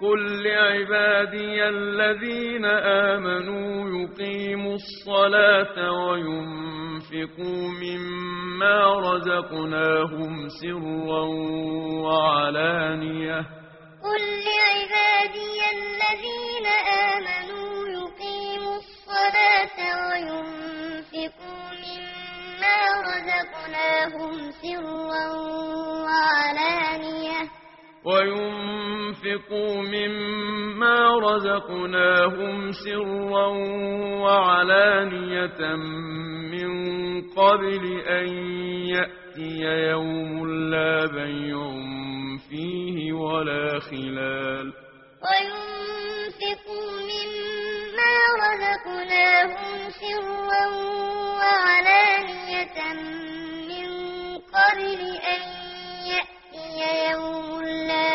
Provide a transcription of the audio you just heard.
قل لعبادي الذين آمنوا يقيموا الصلاة وينفقوا مما رزقناهم سرا وعلانية قل لعبادي الذين آمنوا يقيموا الصلاة وينفقوا مما رزقناهم سرا وعلانية من قبل أن يأتي يوم لا بيع فيه ولا خلال وينفقوا مما رزقناهم سرا وعلانية من قبل أن يأتي يوم لا